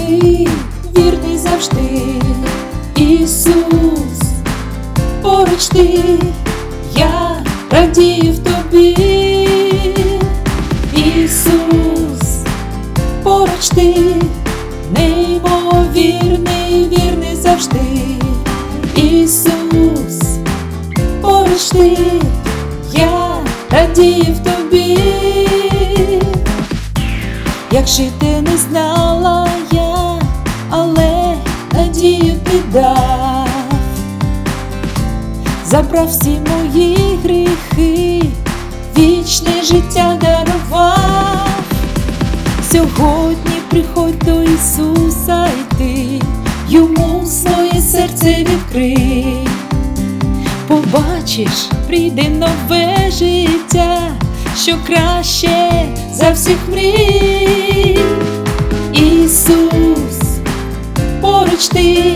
вірний, вірний завжди. Ісус, поруч ти, я радію в тобі. Ісус, поруч ти, неймовірний, вірний завжди. Ісус, поруч ти, я радію в тобі. Як жити не знала я, але надію ти дав. Забрав всі мої гріхи, вічне життя дарував. Сьогодні приходь до Ісуса й ти, йому своє серце відкрий. Побачиш, прийде нове життя, що краще за всіх мрій. Ісус, поруч ти,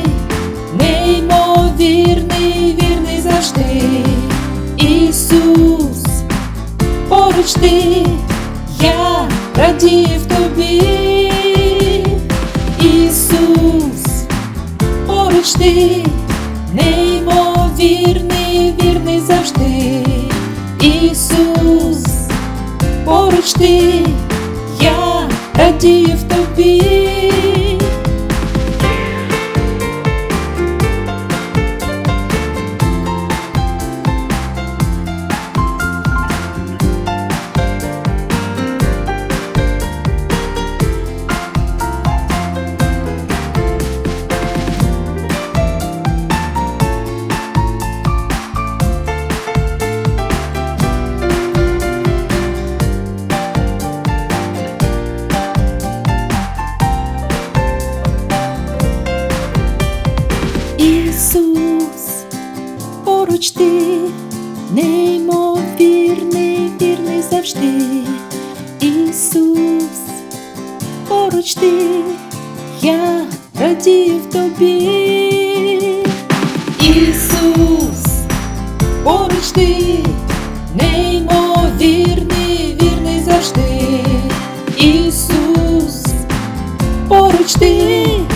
неймовірний, вірний завжди. Ісус, поруч ти, я радію в тобі. Ісус, поруч ти, неймовірний, вірний завжди. Ісус, поруч ти, я радію в тобі. Ісус, поруч ти, неймовірний, вірний завжди. Ісус, поруч ти, я радію в тобі. Ісус, поруч ти, неймовірний, вірний завжди. Ісус, поруч ти,